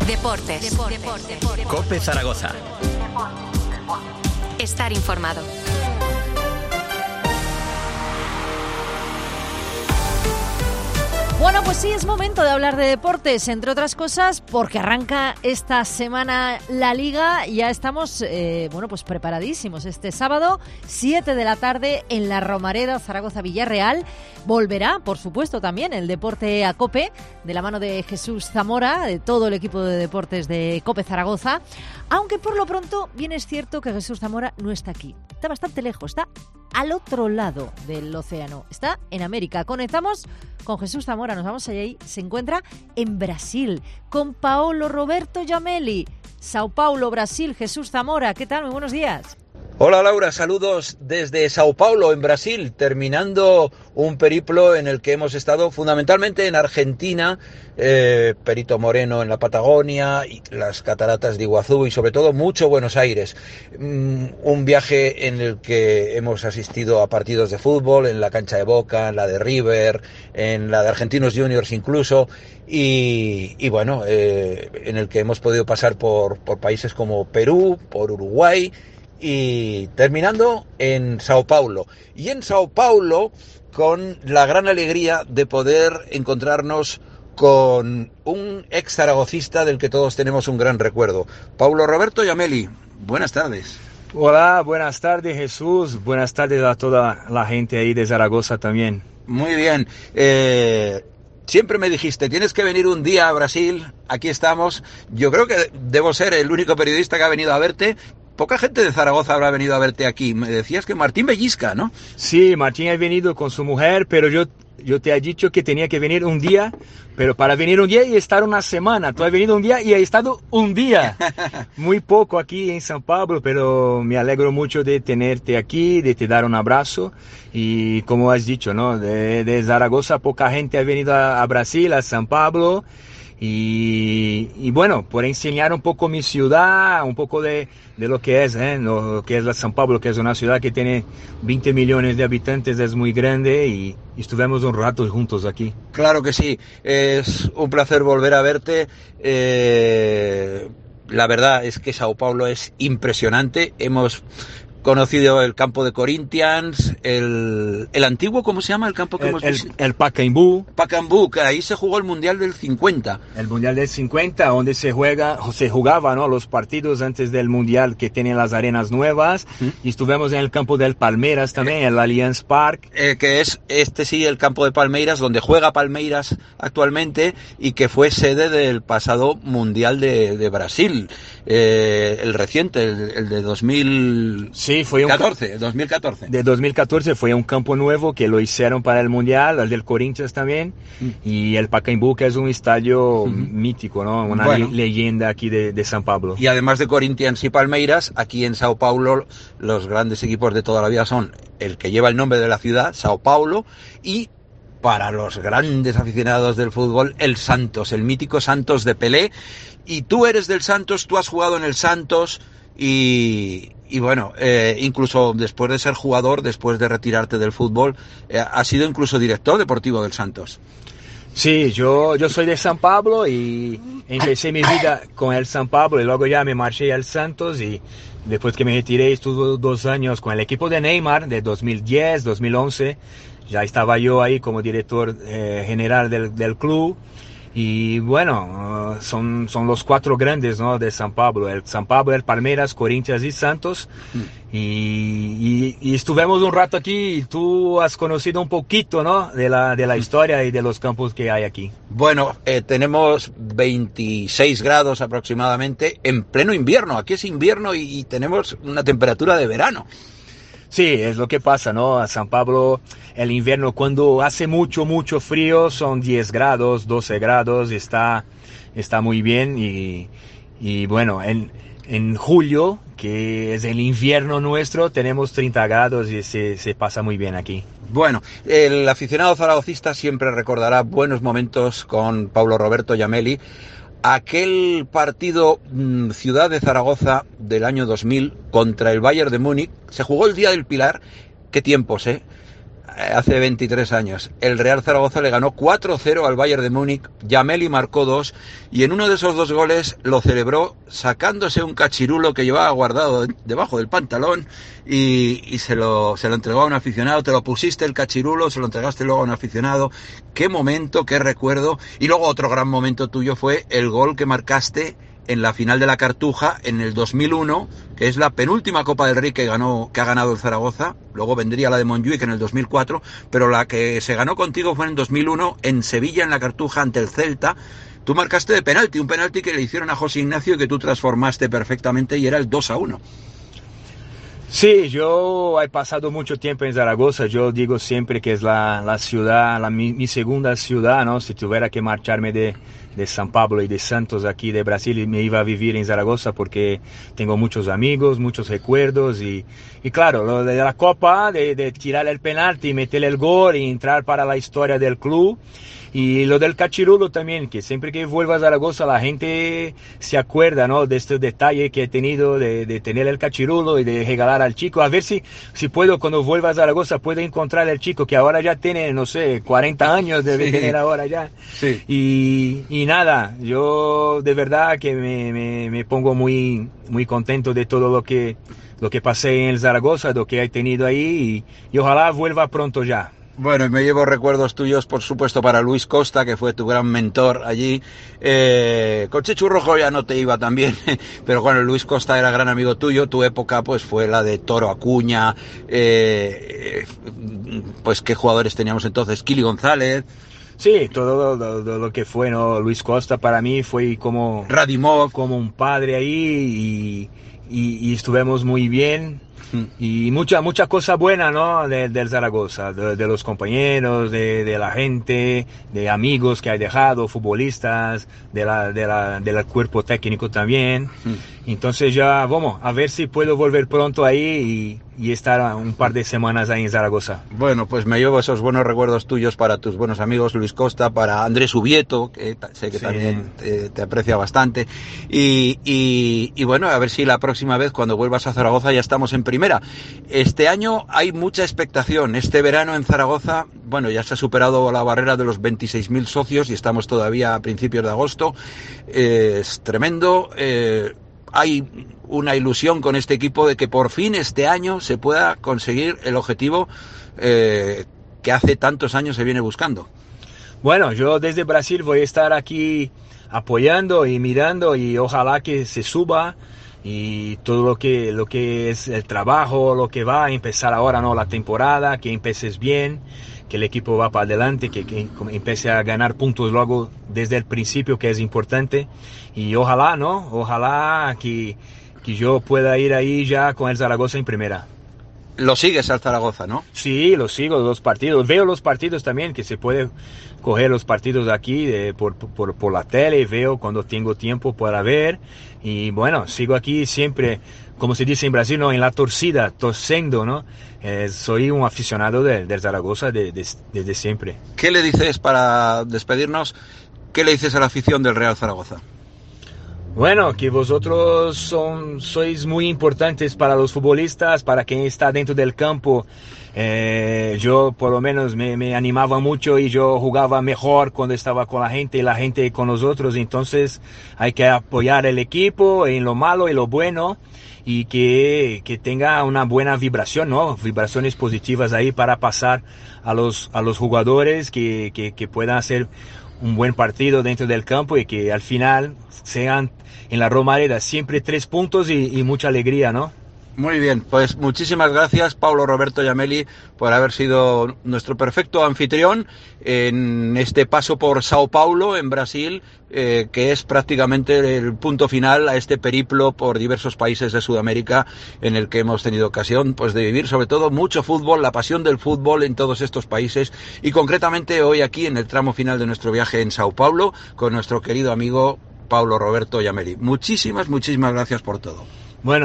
Deportes. COPE Zaragoza. Estar informado. Bueno, pues sí, es momento de hablar de deportes, entre otras cosas, porque arranca esta semana la Liga. Ya estamos, pues preparadísimos. Este sábado, 7 de la tarde, en la Romareda, Zaragoza-Villarreal. Volverá, por supuesto, también el deporte a COPE, de la mano de Jesús Zamora, de todo el equipo de deportes de COPE Zaragoza. Aunque por lo pronto, bien es cierto que Jesús Zamora no está aquí. Está bastante lejos, está al otro lado del océano. Está en América. Conectamos con Jesús Zamora, nos vamos allá y se encuentra en Brasil con Paulo Roberto Giamelli. Sao Paulo, Brasil. Jesús Zamora, ¿qué tal? Muy buenos días. Hola Laura, saludos desde Sao Paulo, en Brasil, terminando un periplo en el que hemos estado fundamentalmente en Argentina, Perito Moreno en la Patagonia, y las cataratas de Iguazú y sobre todo mucho Buenos Aires. Un viaje en el que hemos asistido a partidos de fútbol, en la cancha de Boca, en la de River, en la de Argentinos Juniors incluso, y bueno, en el que hemos podido pasar por países como Perú, por Uruguay, y terminando en Sao Paulo. Y en Sao Paulo con la gran alegría de poder encontrarnos con un ex zaragocista del que todos tenemos un gran recuerdo. Paulo Roberto Giamelli, buenas tardes. Hola, buenas tardes Jesús, buenas tardes a toda la gente ahí de Zaragoza también. Muy bien, siempre me dijiste, tienes que venir un día a Brasil, aquí estamos. Yo creo que debo ser el único periodista que ha venido a verte. Poca gente de Zaragoza habrá venido a verte aquí. Me decías que Martín Bellisca, ¿no? Sí, Martín ha venido con su mujer, pero yo te he dicho que tenía que venir un día, pero para venir un día y estar una semana. Tú has venido un día y has estado un día. Muy poco aquí en San Pablo, pero me alegro mucho de tenerte aquí, de te dar un abrazo. Y como has dicho, ¿no? De Zaragoza poca gente ha venido a Brasil, a San Pablo. Y bueno, por enseñar un poco mi ciudad, un poco de lo que es la San Pablo, que es una ciudad que tiene 20 millones de habitantes, es muy grande y estuvimos un rato juntos aquí. Claro que sí, es un placer volver a verte. La verdad es que Sao Paulo es impresionante. Hemos conocido el campo de Corinthians, el antiguo, ¿cómo se llama el campo que hemos visto? El Pacaembu. Pacaembu, que ahí se jugó el Mundial del 50. El Mundial del 50, donde se jugaba, ¿no? Los partidos antes del Mundial, que tienen las arenas nuevas. Y estuvimos en el campo del Palmeiras también, el Allianz Parque. Que es el campo de Palmeiras, donde juega Palmeiras actualmente y que fue sede del pasado Mundial de Brasil. El reciente, el de 2000... Sí, fue 2014. De 2014 fue un campo nuevo que lo hicieron para el Mundial, el del Corinthians también, y el Pacaembu, que es un estadio mítico, ¿no? Una leyenda aquí de San Pablo. Y además de Corinthians y Palmeiras, aquí en Sao Paulo los grandes equipos de toda la vida son el que lleva el nombre de la ciudad, Sao Paulo, y para los grandes aficionados del fútbol, el Santos, el mítico Santos de Pelé. Y tú eres del Santos, tú has jugado en el Santos y bueno, incluso después de ser jugador, después de retirarte del fútbol, has sido incluso director deportivo del Santos. Sí, yo soy de San Pablo y empecé mi vida con el San Pablo y luego ya me marché al Santos y después que me retiré estuve 2 años con el equipo de Neymar de 2010, 2011. Ya estaba yo ahí como director general del club. Y bueno, son los 4 grandes, ¿no? De San Pablo, el Palmeiras, Corinthians y Santos. Y estuvimos un rato aquí y tú has conocido un poquito, ¿no? De la historia y de los campos que hay aquí. Bueno, tenemos 26 grados aproximadamente en pleno invierno. Aquí es invierno y tenemos una temperatura de verano. Sí, es lo que pasa, ¿no? A San Pablo, el invierno, cuando hace mucho frío, son 10 grados, 12 grados, está muy bien. Y bueno, en julio, que es el invierno nuestro, tenemos 30 grados y se pasa muy bien aquí. Bueno, el aficionado zaragocista siempre recordará buenos momentos con Paulo Roberto Giamelli. Aquel partido Ciudad de Zaragoza del año 2000 contra el Bayern de Múnich se jugó el Día del Pilar. Qué tiempos, ¿eh? hace 23 años. El Real Zaragoza le ganó 4-0 al Bayern de Múnich, Yameli marcó 2 y en uno de esos 2 goles lo celebró sacándose un cachirulo que llevaba guardado debajo del pantalón y se lo entregó a un aficionado. Te lo pusiste el cachirulo, se lo entregaste luego a un aficionado. Qué momento, qué recuerdo. Y luego otro gran momento tuyo fue el gol que marcaste en la final de la Cartuja en el 2001, que es la penúltima Copa del Rey que ha ganado el Zaragoza. Luego vendría la de Montjuic en el 2004, pero la que se ganó contigo fue en el 2001 en Sevilla, en la Cartuja, ante el Celta. Tú marcaste de penalti, un penalti que le hicieron a José Ignacio y que tú transformaste perfectamente y era el 2-1. Sí, yo he pasado mucho tiempo en Zaragoza. Yo digo siempre que es la ciudad, mi segunda ciudad, ¿no? Si tuviera que marcharme de San Pablo y de Santos aquí de Brasil, me iba a vivir en Zaragoza porque tengo muchos amigos, muchos recuerdos y claro, lo de la Copa, de tirar el penalti, meter el gol y entrar para la historia del club. Y lo del cachirulo también, que siempre que vuelvo a Zaragoza la gente se acuerda, ¿no? De este detalle que he tenido de tener el cachirulo y de regalar al chico. A ver si puedo, cuando vuelva a Zaragoza, puedo encontrar al chico que ahora ya tiene, no sé, 40 años debe tener ahora ya. Sí. Y nada, yo de verdad que me pongo muy, muy contento de todo lo que pasé en el Zaragoza, lo que he tenido ahí y ojalá vuelva pronto ya. Bueno, y me llevo recuerdos tuyos, por supuesto, para Luis Costa, que fue tu gran mentor allí. Con Chechu Rojo ya no te iba tan bien, pero bueno, Luis Costa era gran amigo tuyo. Tu época pues fue la de Toro Acuña, pues qué jugadores teníamos entonces, Kili González. Sí, todo lo que fue, ¿no? Luis Costa para mí fue como Radimov, como un padre ahí y estuvimos muy bien. Y mucha cosa buena, ¿no? Del Zaragoza, de los compañeros, de la gente, de amigos que ha dejado, futbolistas, del cuerpo técnico también. Entonces ya vamos a ver si puedo volver pronto ahí y estar un par de semanas ahí en Zaragoza. Bueno, pues me llevo esos buenos recuerdos tuyos para tus buenos amigos Luis Costa, para Andrés Ubieto, que sé que también te aprecia bastante. Y bueno, a ver si la próxima vez cuando vuelvas a Zaragoza ya estamos en primera. Este año hay mucha expectación. Este verano en Zaragoza, bueno, ya se ha superado la barrera de los 26.000 socios y estamos todavía a principios de agosto. Es tremendo. Hay una ilusión con este equipo de que por fin este año se pueda conseguir el objetivo que hace tantos años se viene buscando. Bueno, yo desde Brasil voy a estar aquí apoyando y mirando y ojalá que se suba y todo lo que es el trabajo, lo que va a empezar ahora, ¿no? La temporada, que empieces bien, que el equipo va para adelante, que empiece a ganar puntos luego desde el principio, que es importante. Y ojalá, ¿no? Ojalá que yo pueda ir ahí ya con el Zaragoza en primera. Lo sigues al Zaragoza, ¿no? Sí, lo sigo, los partidos. Veo los partidos también, que se puede coger los partidos aquí por la tele. Veo cuando tengo tiempo para ver. Y bueno, sigo aquí siempre, como se dice en Brasil, ¿no? En la torcida, torcendo, ¿no? Soy un aficionado del Zaragoza desde siempre. ¿Qué le dices para despedirnos? ¿Qué le dices a la afición del Real Zaragoza? Bueno, que vosotros sois muy importantes para los futbolistas, para quien está dentro del campo. Yo por lo menos me animaba mucho y yo jugaba mejor cuando estaba con la gente y la gente con nosotros. Entonces hay que apoyar el equipo en lo malo y lo bueno y que tenga una buena vibración, ¿no? Vibraciones positivas ahí para pasar a los jugadores que puedan hacer un buen partido dentro del campo y que al final sean en la Romareda siempre 3 puntos y mucha alegría, ¿no? Muy bien, pues muchísimas gracias Paulo Roberto Yameli por haber sido nuestro perfecto anfitrión en este paso por Sao Paulo en Brasil, que es prácticamente el punto final a este periplo por diversos países de Sudamérica en el que hemos tenido ocasión pues de vivir sobre todo mucho fútbol, la pasión del fútbol en todos estos países y concretamente hoy aquí en el tramo final de nuestro viaje en Sao Paulo con nuestro querido amigo Paulo Roberto Yameli. Muchísimas gracias por todo. Bueno,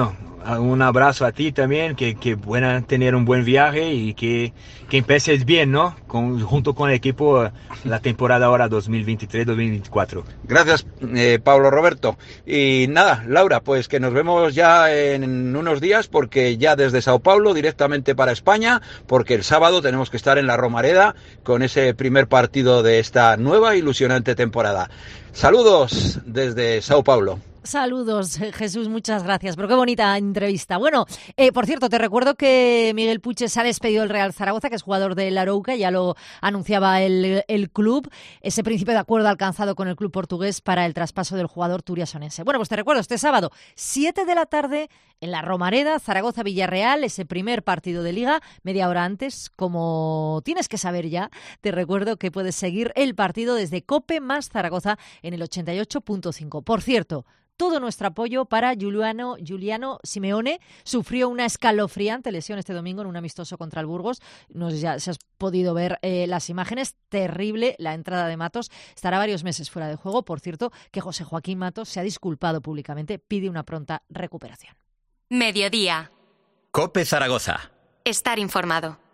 un abrazo a ti también, que puedan tener un buen viaje y que empieces bien, ¿no? Junto con el equipo la temporada ahora 2023-2024. Gracias, Pablo Roberto. Y nada, Laura, pues que nos vemos ya en unos días, porque ya desde Sao Paulo directamente para España, porque el sábado tenemos que estar en la Romareda con ese primer partido de esta nueva ilusionante temporada. Saludos desde Sao Paulo. Saludos, Jesús, muchas gracias. Pero qué bonita entrevista. Bueno, por cierto, te recuerdo que Miguel Puche se ha despedido del Real Zaragoza, que es jugador del Arouca, ya lo anunciaba el club, ese principio de acuerdo alcanzado con el club portugués para el traspaso del jugador turiasonense. Bueno, pues te recuerdo, este sábado, 7 de la tarde, en la Romareda, Zaragoza-Villarreal, ese primer partido de Liga, media hora antes, como tienes que saber ya, te recuerdo que puedes seguir el partido desde COPE más Zaragoza en el 88.5. Por cierto, todo nuestro apoyo para Giuliano Simeone. Sufrió una escalofriante lesión este domingo en un amistoso contra el Burgos. No sé si has podido ver las imágenes. Terrible la entrada de Matos. Estará varios meses fuera de juego. Por cierto, que José Joaquín Matos se ha disculpado públicamente. Pide una pronta recuperación. Mediodía. COPE Zaragoza. Estar informado.